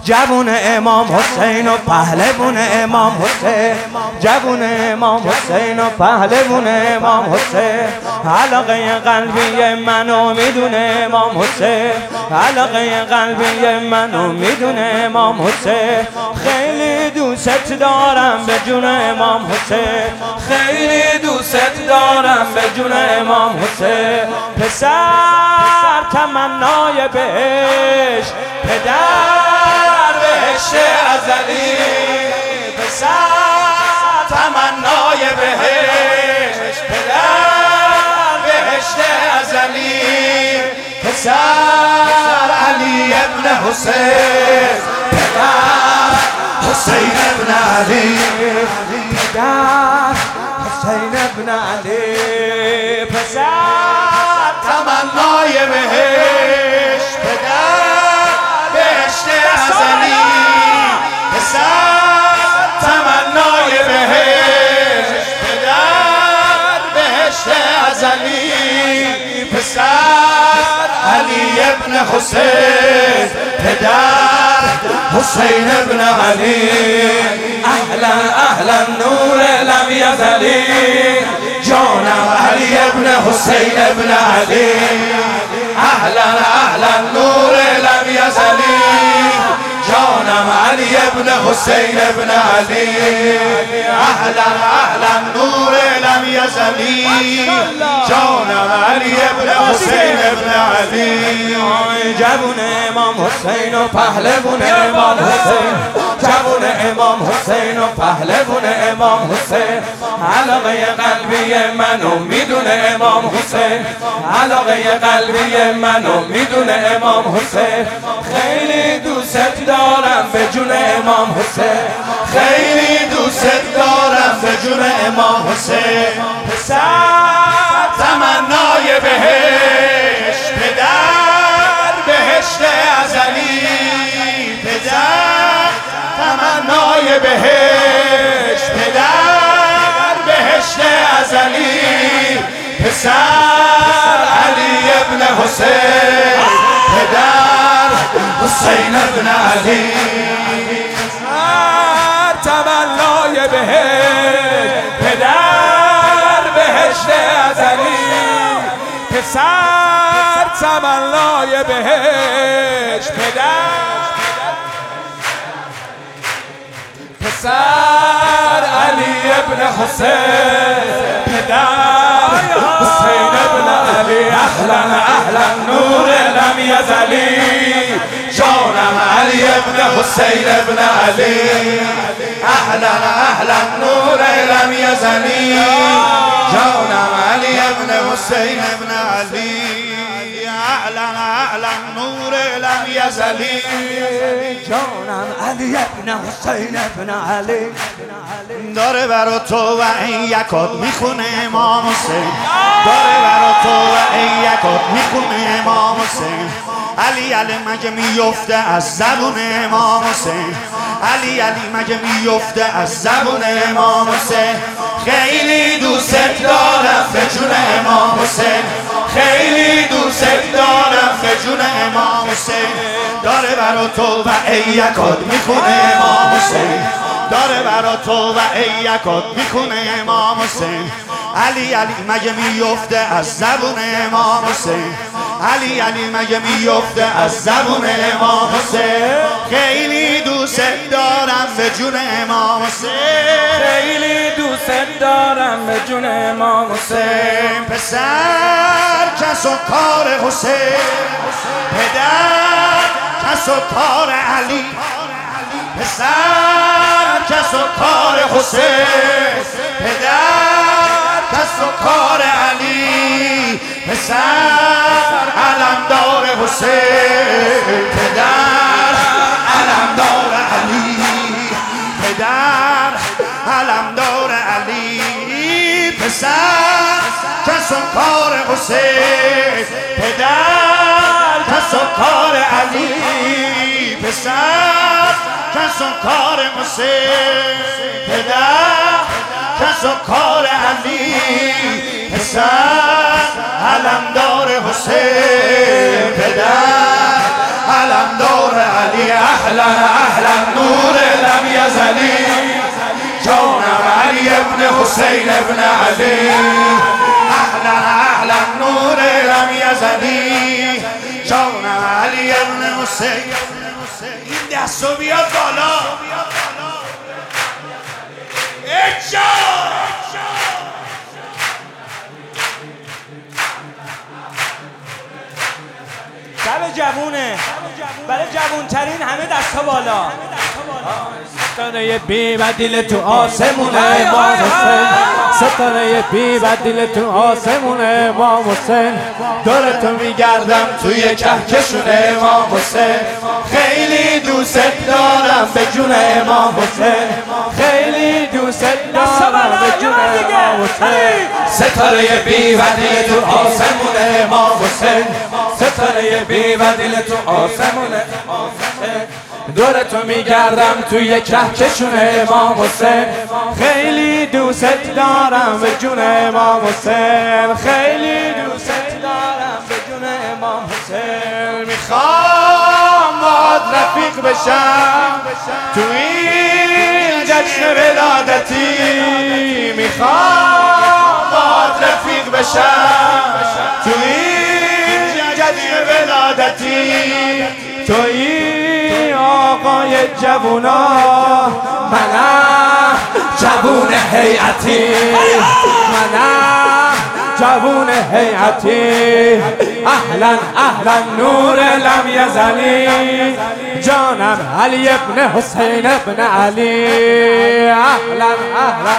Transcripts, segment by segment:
جوون امام حسین و پهلوون امام حسین، جوون امام حسین و پهلوون امام حسین. علاقه قلبی منو میدونه امام حسین، علاقه قلبی منو میدونه امام حسین. خیلی دوست دارم به جون امام حسین، خیلی دوست دارم به جون امام حسین. پسر تمنای بهشت، پدر بهشت ازلی. پسر تمنای بهشت، پدر بهشت ازلی. پسر علی ابن حسین، پدر حسین ابن علی. پدر حسین ابن علی. پسر تمنای بهشت، پدر بهشت ازلی. پسر تمنای بهشت، پدر بهشت ازلی. پسر علی ابن حسین، پدر حسین ابن علی. اهلا اهلا نور لم یزلی، جانم علی ابن حسین ابن علی. اهلا اهلا نور لم یزلی، جانم علی ابن حسین ابن علی. اهلا اهلا نور لم یزلی، جانم علی ابن حسین ابن علی. جوون امام حسین و پهلوون امام حسین، جوون امام حسین و پهلوون امام حسین. علاقه قلبی منو میدونه امام حسین، علاقه قلبی منو میدونه امام حسین. خیلی دوست دارم به جون امام حسین، خیلی دوست دارم به جون امام حسین. پسر تمنای بهشت، پدر بهشت ازلی. پدر تمنای بهشت، پدر بهشت ازلی. پسر علی ابن حسین، پدر حسین ابن علی. پسر تمنای بهشت، پدر بهشت ازلی. پسر تمنای بهشت، پسر علی ابن حسین، پدر حسین ابن علی. اهلا اهلا نور لم یزلی، جانم علی ابن حسین ابن علی. اهلا اهلا نور لم یزلی، جانم علی ابن حسین ابن علی. اهلا اهلا نور لم یزلی، جانم علی ابن حسین ابن علی. داره برا تو و این یکات میخونه امام حسین، داره برا تو و این یکات میخونه امام حسین. علی علی مگه میفته از زبون امام حسین، علی علی مگه میفته از زبون امام حسین. خیلی دوست دارم به جون امام حسین، خیلی دوست دارم به جون امام حسین. داره برا تو و ای یکات میخونه امام حسین، داره برا تو و ای یکات میخونه امام حسین. علی علی مگه میفته از زبون امام حسین، علی علی مگه میفته از زبون امام حسین. خیلی دوست دارم به جون امام حسین، خیلی دوست دارم به جون امام حسین. پسر کس و کار حسین، پدر کس و کار علی. پسر کس و کار حسین، پدر کس و کار علی. پسر علمدار حسین، پدر علمدار علی. پدر علمدار علی. پسر کس و کار حسین، پدر کس و کار علی. پسر کس و کار حسین، پدر کس و کار علی. پسر علمدار حسین، پدر علمدار علی اهلا اهلا نور لم یزلی جانم علی ابن حسین ابن علی اهلا اهلا نور لم یزلی جانم علی ابن حسین. این دستو بیاد بالا شب جوونه برای جوونترین همه دستا بالا. ستاره بی بدیل تو آسمونه امام حسین، ستاره بی بدیل تو آسمونه امام حسین، دورتو میگردم توی کهکشون امام حسین، خیلی دوست دارم به جون امام حسین، خیلی دوست دارم به جون امام حسین. ستاره بی بدیل تو آسمونه امام حسین، ستاره بی بدیل تو آسمونه امام حسین، دورتو میگردم توی کهکشون امام حسین، خیلی دوست دارم به جون امام حسین، خیلی دوست دارم به جون امام حسین. میخوام باهات رفیق بشم تو این جشن ولادتی، میخوام باهات رفیق بشم تو این جشن ولادتی، تویی آقای جوونا منم جوون هیئتی، منم جوون هیئتی، اهلا اهلا نور لم یزلی جانم علی ابن حسین ابن علی اهلا اهلا.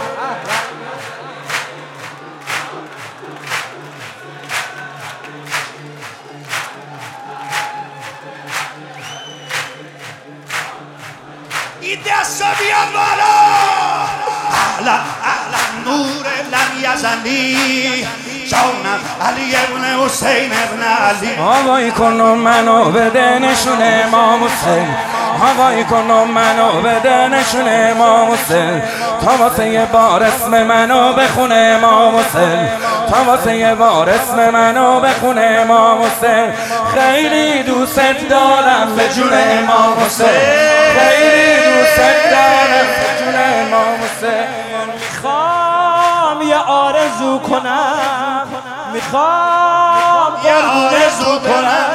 این دستا بیاد بالا اهلا اهلا نور لم یزلی جانم علی ابن حسین ابن علی. آوایی کنم منو بده نشون امام حسین، آوایی کنم منو بده نشون امام حسین، تا واسه یه بار اسم منو بخونه امام حسین، تا واسه یه بار اسم منو بخونه امام حسین، خیلی دوست دارم به جون امام حسین، خیلی دوست دارم به جون امام حسین. میخوام یه آرزو کنم، میخوام یه آرزو کنم،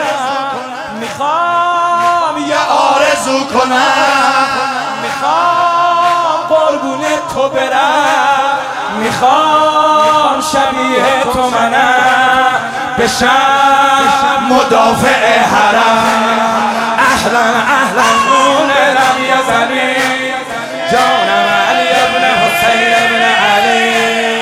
میخوام یه آرزو کنم، میخوام قربون تو برم، میخوام شبیه تو منم بشم مدافع حرم، اهلا اهلا نور لم یزلی جانم علی ابن حسین ابن علی.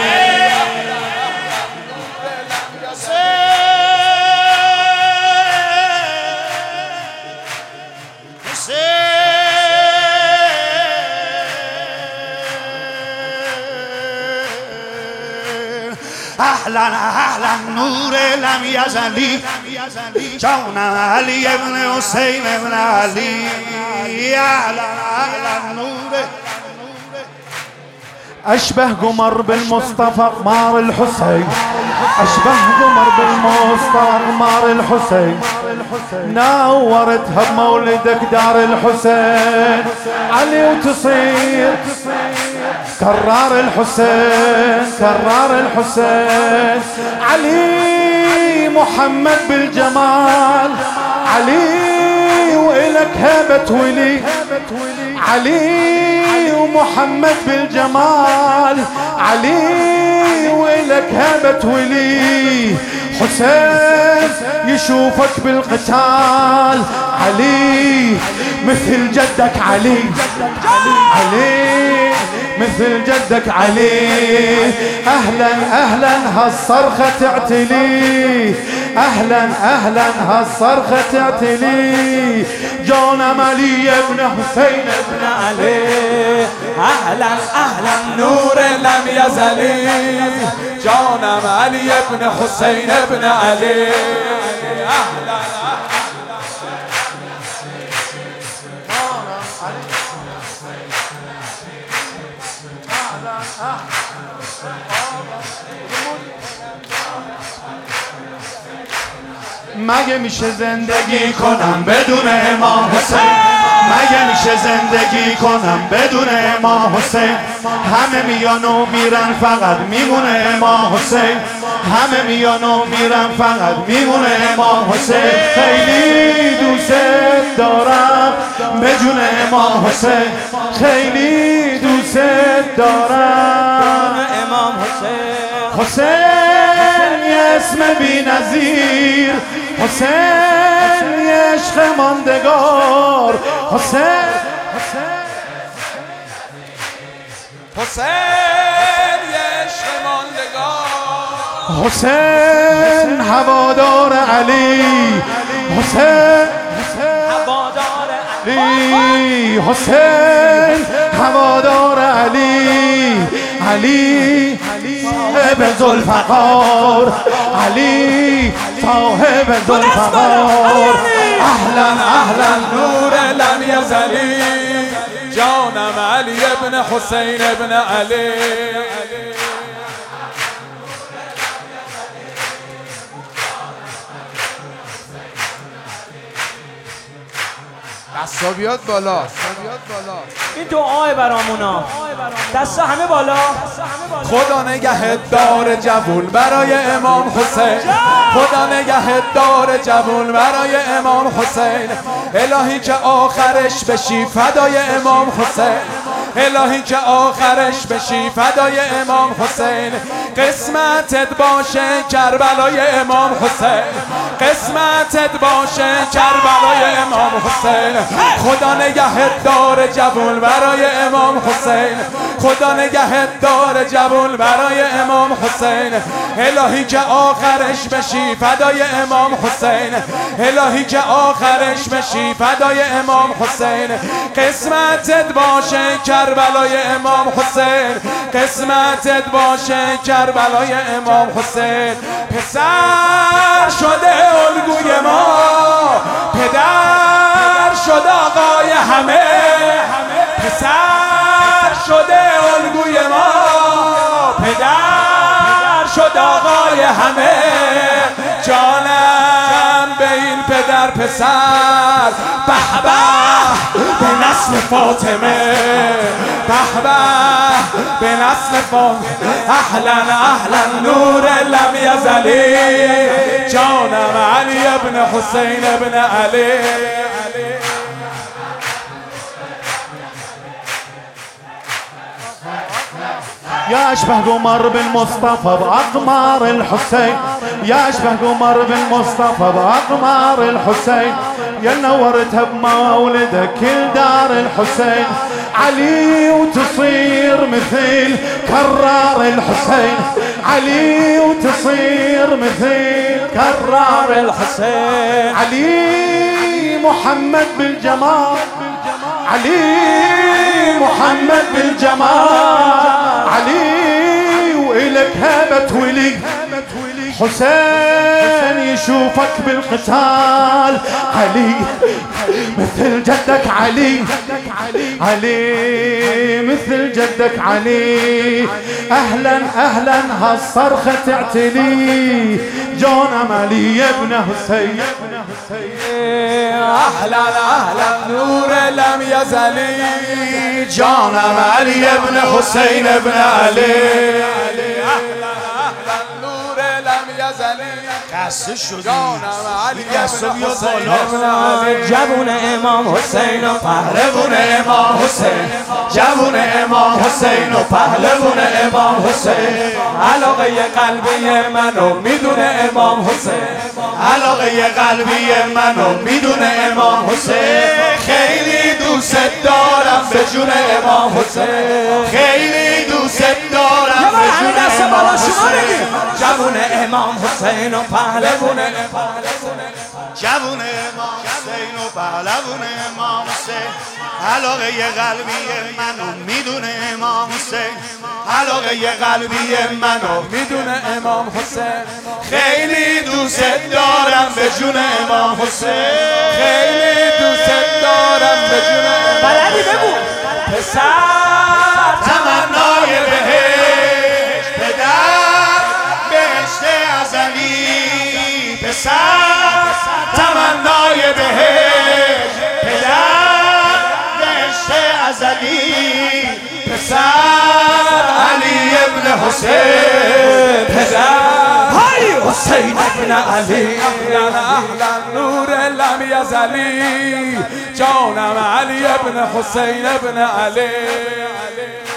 اهلا اهلا نور لم یزلی جانم علی ابن حسین ابن علی اهلا اهلا نور. أشبه قمر بالمصطفى قمار الحسين، أشبه قمر بالمصطفى قمار الحسين، نورتها بمولدك دار الحسين، علي وتصير كرار الحسين كرار الحسين، علي محمد بالجمال، علي وإلك هبة ولي، علي ومحمد بالجمال، علي وإلك هبة ولي، حسين يشوفك بالقتال، علي مثل جدك علي، علي مثل جدك علي، اهلا اهلا هالصرخة تعتلي، اهلا اهلا هالصرخة تعتلي، جانم علي ابن حسين ابن علي، اهلا اهلا نور لم یزلی جانم علی ابن حسین ابن علی، اهلا مگه میشه زندگی کنم بدون امام حسین؟ مگه میشه زندگی کنم بدون امام حسین؟ همه میان و میرن فقط میمونه امام حسین. همه میان و میرن فقط میمونه امام حسین. خیلی دوست دارم به جون امام حسین. خیلی دوست دارم امام حسین. حسین یه اسم بی نظیر، حسین یه عشق ماندگار، حسین یه عشق ماندگار، حسین هوادار علی، حسین هوادار علی، حسین هوادار علی، علی صاحب ذوالفقار، علی صاحب ذوالفقار. اهلا اهلا نور لم یزلی، جانم علی ابن حسین ابن علی. دستا بیاد بالا. این دعای برامونا، دستا همه بالا. خدا نگهت دار جوون برای امام حسین، خدا نگهت دار جوون برای امام حسین. الهی که آخرش بشی فدای امام حسین، الهی که آخرش بشی فدای امام حسین. قسمتت باشه کربلای امام حسین، قسمتت باشه کربلای امام حسین. خدا نگهت دار جوون برای امام حسین، خدا نگهت دار جوون برای امام حسین. الهی که آخرش بشی فدای امام حسین، الهی که آخرش بشی فدای امام حسین. قسمتت باشه کربلای امام حسین، قسمتت باشه کربلای امام حسین. پسر شده الگوی ما، پدر شده آقای همه، پسر شده الگوی ما، پدر شده آقای همه. جانم به این پدر پسر، به به نسل فاطمه، به به نسل فاطمه. اهلا اهلا نور لم یزلی، جانم علی ابن حسین ابن علی. يا أشبه قمر بن مصطفى بأقمار الحسين، يا أشبه قمر بن مصطفى بأقمار الحسين. يا نورتها بمولدك كل دار الحسين. علي وتصير مثل كرار الحسين، علي وتصير مثل كرار الحسين. علي محمد بالجمال، علي محمد بالجمال، علي وإلك هبة ولي. حسين يشوفك بالقتال، علي مثل جدك علي، علي مثل جدك علي. أهلا أهلا هالصرخة تعتلي، جونم علي ابن حسين. اهلا اهلا نور لم یزلی، جانم علی ابن حسین ابن علی. اهلا اهلا نور لم یزلی، خسته شدی جانم علی ابن حسین ابن علی. جوون امام حسین و پهلوون امام حسین، جوون امام حسین و پهلوون امام حسین. علاقه قلبی منو میدونه امام حسین، علاقه قلبی منو میدونه امام حسین. خیلی دوست دارم به جون امام حسین، خیلی دوست دارم به جون امام حسین. جوون امام حسین و پهلوون، جوون امام حسین و پهلوون امام حسین. علاقه قلبی منو میدونه امام حسین، علاقه قلبی منو میدونه امام حسین. خیلی دوست دارم به جون امام حسین، خیلی دوست دارم به جون امام. بلدی بگو پسر تمنای بهشت، پدر بهشت ازلی. پسر ازلی پسر علی ابن حسین پسر حسین ابن علی اهلا نور لم یزلی جانم علی ابن حسین ابن علی